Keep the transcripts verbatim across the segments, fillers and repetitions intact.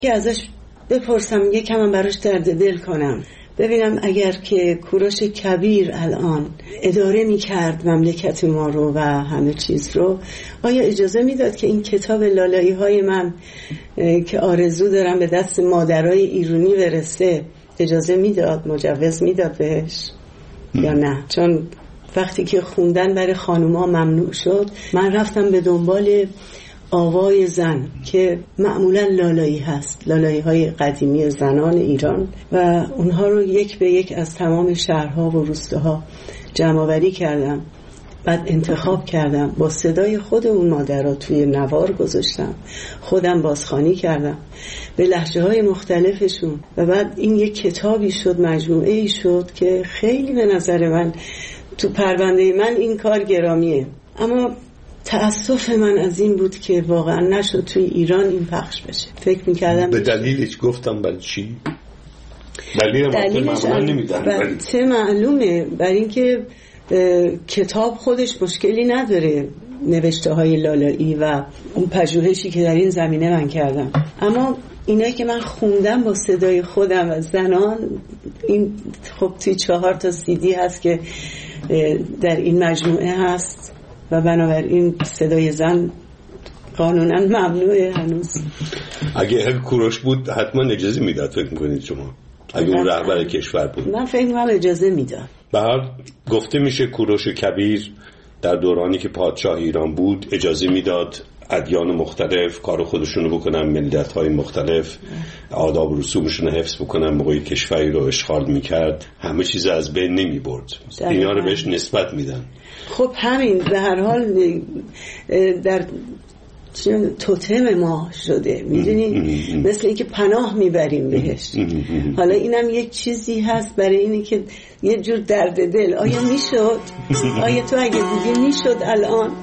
که ازش بپرسم یکم هم براش درد دل کنم، ببینم اگر که کوروش کبیر الان اداره میکرد مملکت ما رو و همه چیز رو، آیا اجازه میداد که این کتاب لالایی های من که آرزو دارم به دست مادرای ایرانی برسه، اجازه میداد، مجوز میداد بهش یا نه؟ چون وقتی که خوندن برای خانوما ممنوع شد، من رفتم به دنبال آوای زن که معمولا لالایی هست، لالایی های قدیمی زنان ایران، و اونها رو یک به یک از تمام شهرها و روستاها جمع‌آوری کردم، بعد انتخاب کردم، با صدای خود اون مادرها توی نوار گذاشتم، خودم بازخوانی کردم به لهجه های مختلفشون، و بعد این یک کتابی شد، مجموعه ای شد که خیلی به نظر من تو پرونده من این کار گرامیه. اما تأسف من از این بود که واقعا نشد توی ایران این پخش بشه. فکر میکردم به دلیلش گفتم برای چی؟ دلیلش چه معلومه، برای اینکه کتاب خودش مشکلی نداره، نوشته های لالایی و اون پژوهشی که در این زمینه من کردم، اما اینایی که من خوندم با صدای خودم و زنان، این خب توی چهار تا سیدی هست که در این مجموعه هست و بنابراین صدای زن قانونا ممنوعه هنوز. اگه کوروش بود حتما اجازه میداد فکر میکنید شما؟ اگه اون رهبر کشور بود من فکر میکنم اجازه میداد. به هر گفته میشه کوروش کبیر در دورانی که پادشاه ایران بود اجازه میداد ادیان مختلف کار خودشونو بکنن، ملت‌های مختلف آداب و رسومشون رو حفظ بکنن، موقعی کشوری رو اشغال میکرد همه چیز از بین نمیبرد، اینا رو بهش نسبت میدن. خب همین به هر حال در توتم ما شده، میدونی، مثل اینکه پناه میبریم بهش. حالا اینم یک چیزی هست برای اینی که یه جور درد دل، آیا میشد؟ آیا تو اگه بودی میشد الان؟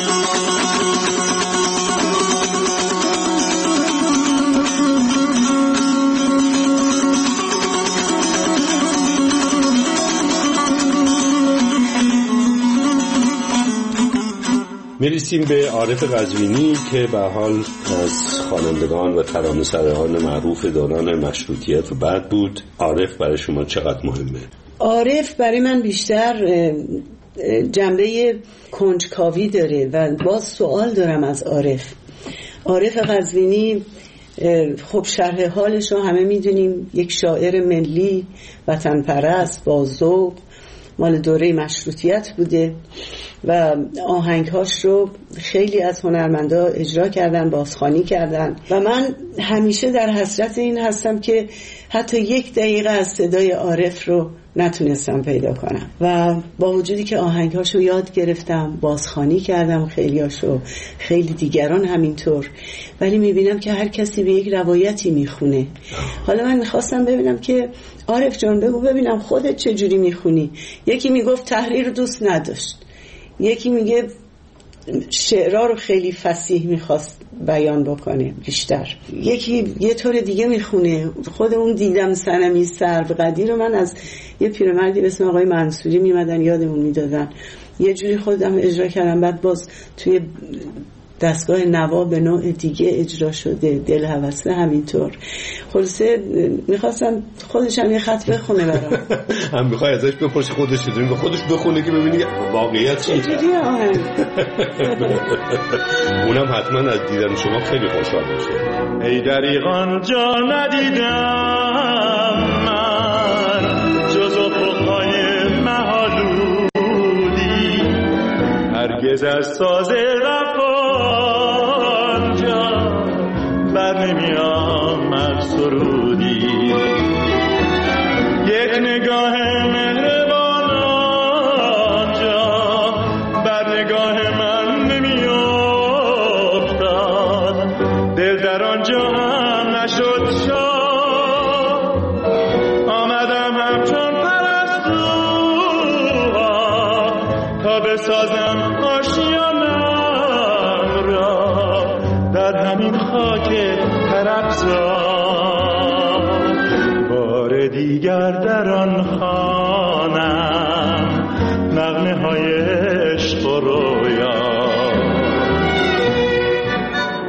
میرسیم به عارف قزوینی که به حال از خوانندگان و ترانه‌سرایان معروف دوران مشروطیت و بعد بود. عارف برای شما چقدر مهمه؟ عارف برای من بیشتر جنبه کنجکاوی داره و باز سوال دارم از عارف. عارف قزوینی خب شرح حالش رو همه میدونیم، یک شاعر ملی وطن پرست با ذوق، مال دوره مشروطیت بوده و آهنگهاش رو خیلی از هنرمندا اجرا کردن، بازخوانی کردن و من همیشه در حسرت این هستم که حتی یک دقیقه از صدای عارف رو نتونستم پیدا کنم و با وجودی که آهنگهاش رو یاد گرفتم، بازخوانی کردم خیلیاشو، خیلی دیگران همینطور، ولی میبینم که هر کسی به یک روایتی میخونه. حالا من میخواستم ببینم که عارف جان بگو ببینم خودت چجوری میخونی. یکی میگفت تحریر دوست نداشت، یکی میگه شعرها رو خیلی فصیح میخواست بیان بکنه بیشتر، یکی یه طور دیگه میخونه. خود اون دیدم صنمی سرو قدیر رو من از یه پیرمردی به اسم آقای منصوری میمدن یادمون میدادن، یه جوری خودم اجرا کردم، بعد باز توی دستگاه نوا به نوع دیگه اجرا شده، دل هوسه همینطور. خلاصه میخواستم خودش هم یه خط بخونه برام. هم میخوای ازش بپرسی خودش چطوری به خودش بخونه که ببینی واقعیت چیه. چجوری آهنگ؟ اونم حتما از دیدن شما خیلی خوشحال میشه. ای دریغان جا ندیدم من جز افقهای مه‌آلودی، هرگز از ساز بر نمی‌آمد سرودی، یک نگاه مهربان آنجا بر نگاه من نمی‌افتاد، دل در آنجا هم نشد شاد، آمدم همچون پرستوها تا بسازم آشیانم را در همین خاک طرفزار، بار دیگر در آن خوانم نغمه های عشق و رویا.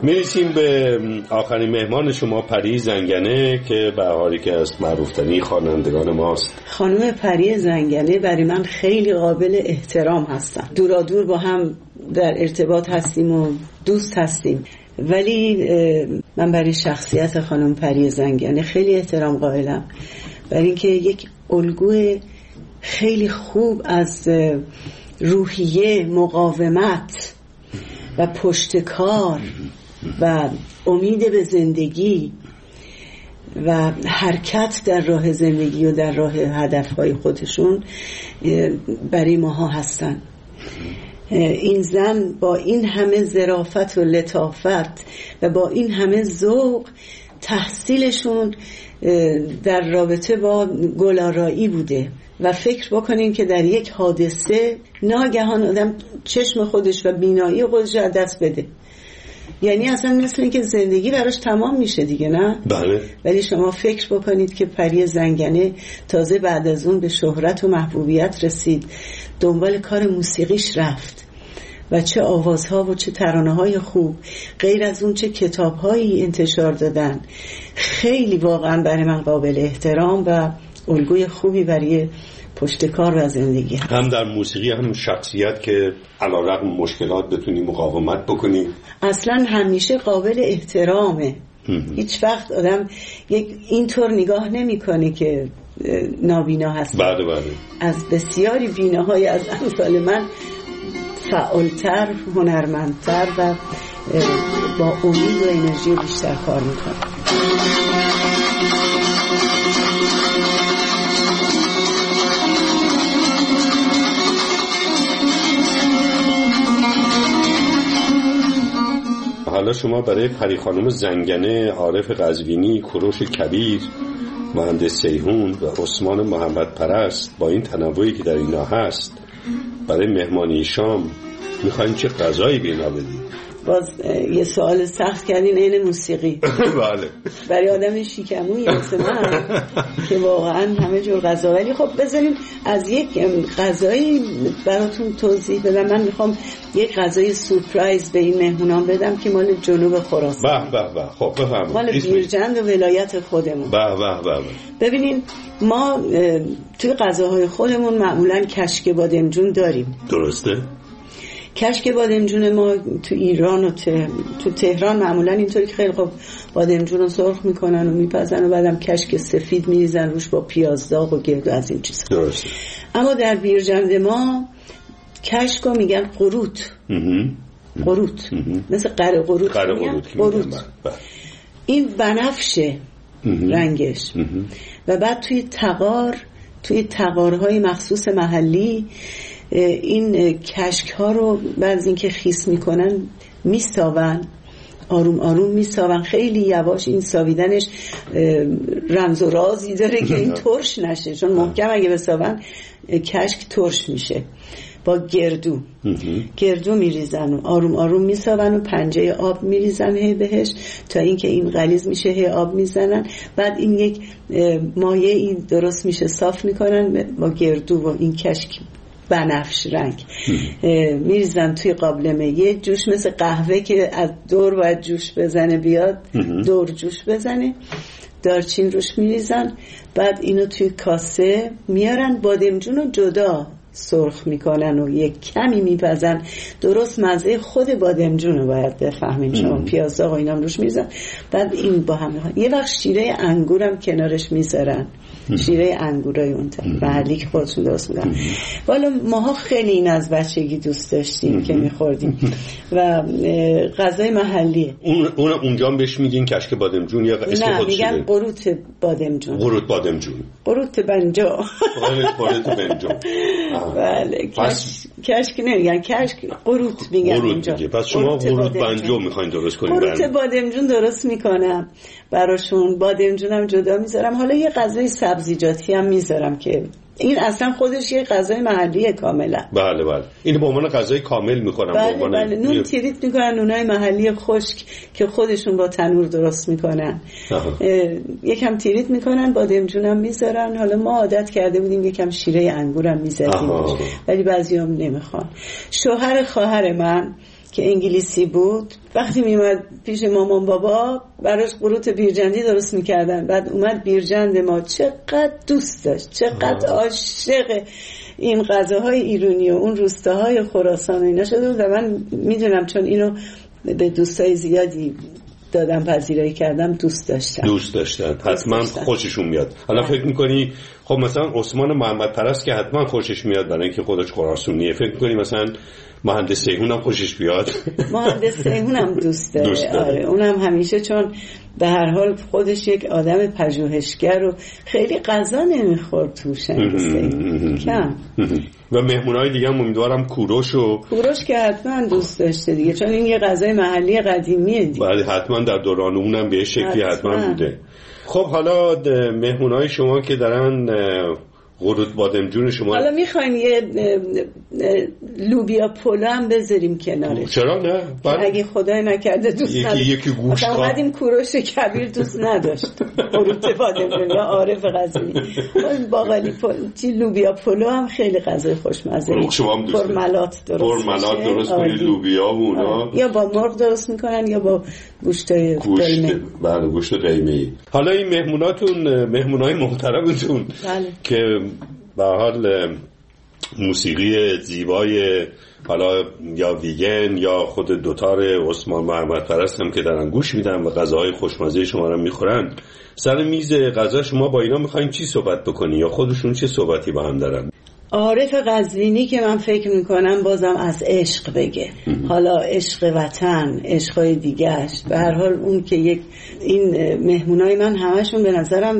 میرسیم به آخرین مهمان شما، پری زنگنه، که به حالی که از معروفترین خوانندگان ماست. خانم پری زنگنه برای من خیلی قابل احترام هستن. دورا دور با هم در ارتباط هستیم و دوست هستیم، ولی من برای شخصیت خانم پری زنگنه خیلی احترام قائلم، برای اینکه یک الگوی خیلی خوب از روحیه، مقاومت و پشتکار و امید به زندگی و حرکت در راه زندگی و در راه هدفهای خودشون برای ماها هستن. این زن با این همه ظرافت و لطافت و با این همه ذوق، تحصیلشون در رابطه با گلارایی بوده و فکر بکنین که در یک حادثه ناگهان آدم چشم خودش و بینایی خودش از دست بده، یعنی اصلا مثل این که زندگی براش تمام میشه دیگه، نه؟ بله. ولی شما فکر بکنید که پری زنگنه تازه بعد از اون به شهرت و محبوبیت رسید، دنبال کار موسیقیش رفت و چه آوازها و چه ترانه‌های خوب، غیر از اون چه کتاب‌هایی انتشار دادن. خیلی واقعا برای من قابل احترام و الگوی خوبی برای پشتکار و زندگی هست. هم در موسیقی هم شخصیت که علیرغم مشکلات بتونی مقاومت بکنی، اصلا همیشه قابل احترامه. هیچ وقت آدم یک اینطور نگاه نمی‌کنه که نابینا هست. بله بله. از بسیاری بیناهای از امثال من فعالتر، هنرمندتر و با امید و انرژی بیشتر کار میکنه. حالا شما برای پری خانم زنگنه، عارف قزوینی، کوروش کبیر، مهندس سیهون و عثمان محمد پرست، با این تنوعی که در اینا هست، برای مهمانی شام میخواین چه غذایی به اینا بدید؟ باز یه سوال سخت کردین عین موسیقی. بله. برای آدم شیکمویی مثل من که واقعا همه جور غذا، ولی خب بذاریم از یک غذایی براتون توضیح بدم. من میخوام یک غذای سورپرایز به این مهمونان بدم که مال جنوب خراسان. به به به. خب بفرمایید. مال بیرجند و ولایت خودمون. به به به. ببینین ما توی غذاهای خودمون معمولا کشک بادمجون داریم. درسته؟ کشک بادمجون ما تو ایران و ته... تو تهران معمولا اینطوری که خیلی خوب بادمجون رو سرخ میکنن و میپزن و بعدم کشک سفید میریزن روش با پیاز داغ و گرد و از این چیزا. درسته. اما در بیرجند ما کشک رو میگن قروت. قروت مثل قره قروت. قره قروت. قروت. این بنفشه رنگش و بعد توی تغار، توی تغارهای مخصوص محلی این کشک ها رو بعد از اینکه خیس میکنن میساون، آروم آروم میساون، خیلی یواش. این ساویدنش رمز و رازی داره که این ترش نشه، چون محکم اگه بساون کشک ترش میشه. با گردو گردو میریزن و آروم آروم میساون و پنجه آب میریزن هی بهش تا اینکه این غلیظ میشه، هی آب میزنن. بعد این یک مایه این درست میشه، صاف میکنن با گردو و این کشک بنفش رنگ میریزن توی قابلمه. یه جوش مثل قهوه که از دور باید جوش بزنه بیاد، دور جوش بزنه، دارچین روش میریزن. بعد اینو توی کاسه میارن، بادمجون رو جدا سرخ میکنن و یک کمی میپزن، درست مزه خود بادمجون رو باید بفهمین شما، پیاز داغ و اینام روش میریزن. بعد این با هم میخوان. یه وقت شیره انگورم کنارش میذارن، شیره انگورای اون محلی که خودشون درست میکنن. والا ماها خیلی این از بچگی دوست داشتیم که میخوردیم و غذای محلیه. اون اون اونجا بهش میگین کشک بادمجون یا اسم نه، خودش؟ نه میگن قروت بادمجون. قروت بادمجون. قروت بنجا. قروت بنجا. بله. کشک کشک نمیگن، کشک قروت میگن اینجا. پس شما قروت بنجو میخواین درست کنین؟ قروت بادمجون درست میکنم براشون، بادمجونم جدا میذارم. حالا یه غذای سبزیجاتی هم میذارم که این اصلا خودش یه غذای محلیه کاملا. بله بله. اینو به عنوان غذای کامل میکنم. بله به بله. نون تیریت میکنن، نونای محلی خشک که خودشون با تنور درست میکنن. یکم تیریت میکنن، بادمجونم میذارن. حالا ما عادت کرده بودیم یکم شیره انگورم میذاریم، ولی بعضیام نمیخوان. شوهر خواهر من که انگلیسی بود. وقتی میومد پیش مامان بابا براش قروت بیرجندی درست میکردن. بعد اومد بیرجند ما چقدر دوست داشت، چقدر عاشق این غذاهای ایرانی و اون روستاهای خراسان و اینا شده بود. و من میدونم چون اینو به دوستای زیادی دادم پذیرایی کردم، دوست داشتن دوست داشتن حتما خوششون میاد. حالا فکر میکنی خب مثلا عثمان محمد پرست که حتما خوشش میاد برای اینکه خودش خراسانیه، فکر میکنی مثلا مهندس سیهون هم خوشش بیاد؟ مهندس سیهون هم دوست داره, دوست داره. آره اونم همیشه، چون به هر حال خودش یک آدم پژوهشگر و خیلی غذا نمیخورد توش کم. و مهمونای دیگه هم امیدوارم کوروش و کوروش که حتما دوست داشته دیگه، چون این یه غذای محلی قدیمیه دیگه. بله حتما در دوران اونم به شکلی حتما, حتما بوده. خب حالا مهمونای شما که دارن قرود بادمجون شما، حالا میخوایم یه لوبیا پلو هم بذاریم کنارش. چرا نه؟ اگه خدای نکرده دوست نداشت. یکی یکی گوشت اومدیم کوروش کبیر دوست نداشت. قرود بادمجون یا عارف قزوینی. باقالی پلو، چی لوبیا پلو هم خیلی غذای خوشمزه. پرملات درست. پرملات درست کنید لوبیا و اونا. یا با مرغ درست میکنن یا با گوشتای قیمه. بله گوشت قیمه‌ای. حالا این مهموناتون مهمونای محترمتون بله. که به حال موسیقی زیبای حالا یا ویگن یا خود دوتار عثمان محمد پرست هم که دارن گوش میدن و غذاهای خوشمزه شما رو میخورن، سر میز غذا شما با اینا میخواین چی صحبت بکنی یا خودشون چه صحبتی با هم دارن؟ عارف قزوینی که من فکر میکنم بازم از عشق بگه، حالا عشق وطن، عشقای دیگهش، به هر حال اون که یک این مهمونای من همشون به نظرم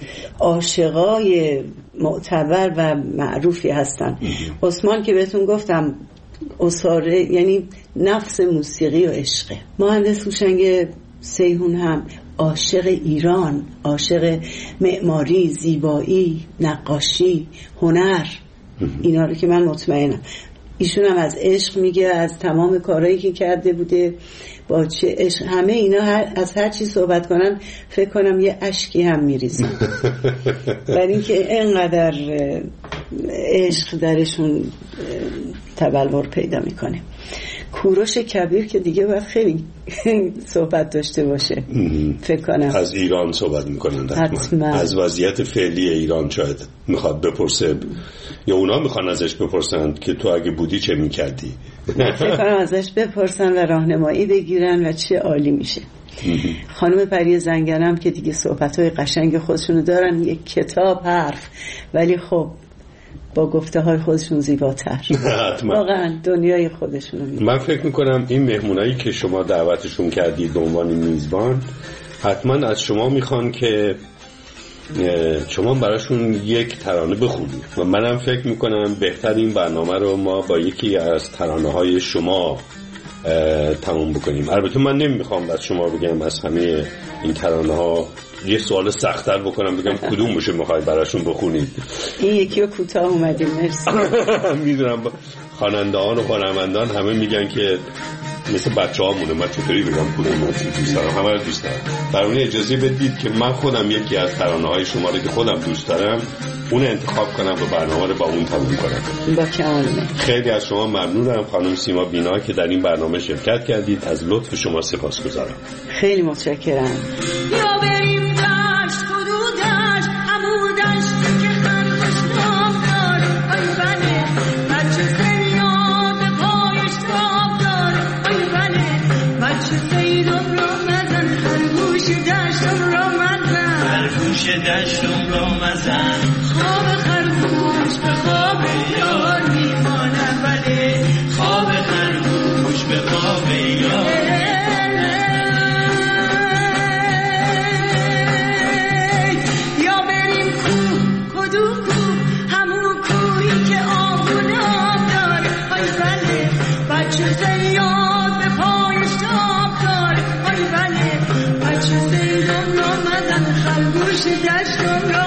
عاشقای معتبر و معروفی هستن. عثمان که بهتون گفتم اساره، یعنی نفس موسیقی و عشقه. مهندس هوشنگ سیهون هم عاشق ایران، عاشق معماری، زیبایی، نقاشی، هنر، اینا رو که من مطمئنم. ایشون هم از عشق میگه، از تمام کارهایی که کرده بوده با چه عشق، همه اینا هر از هر چی صحبت کنن فکر کنم یه اشکی هم میریزن. برای اینکه اینقدر عشق درشون تبلور پیدا میکنه. کوروش کبیر که دیگه باید خیلی صحبت داشته باشه فکر کنم. از ایران صحبت میکنن حتما. از وضعیت فعلی ایران شاید میخواد بپرسه یا اونا میخوان ازش بپرسن که تو اگه بودی چه میکردی. فکر کنم ازش بپرسن و راهنمایی بگیرن و چه عالی میشه. خانم پری زنگنم که دیگه صحبت‌های قشنگ خودشونو دارن، یک کتاب حرف، ولی خب با گفته های خودشون زیباتر. واقعا دنیای خودشونو میدن. من فکر میکنم این مهمونایی که شما دعوتشون کردید به عنوان میزبان حتما از شما میخوان که شما براشون یک ترانه بخونید و منم فکر میکنم بهتر این برنامه رو ما با یکی از ترانه های شما تموم بکنیم. البته من نمیخوام از شما بگم از همه این ترانه ها یه سوال سخت‌تر بکنم بگم کدوم باشه میخواید براشون بخونید. این یکی رو کوتاه اومدیم. مرسی. میدونم خواننده‌ها و خوانندگان همه میگن که مثل بچه‌هامونه، من چطوری بگم کدوم رو دوست دارم، همه رو دوست دارم. برای اجازه بدید که من خودم یکی از ترانه‌های شما رو که خودم دوست دارم اون انتخاب کنم و برنامه رو با اون تموم کنم. با کمال. خیلی از شما ممنونم خانم سیما بینا که در این برنامه شرکت کردید. از لطف شما سپاسگزارم. خیلی متشکرم. یا بریم دشت کدو دشت امو دشت که خرگوش نام داره آی بله بچه سیاد پایش تاب داره آی بله بچه سیدم را مزن خرگوش دشتم را مزن خرگوش دشتم را مزن خواب خرگوش به خواب یار میمانه بله خواب خرگوش به خواب یار. بچه زیاد به پایش تاب داره آی بله بچه زیدم را مزن خرگوش دشتم را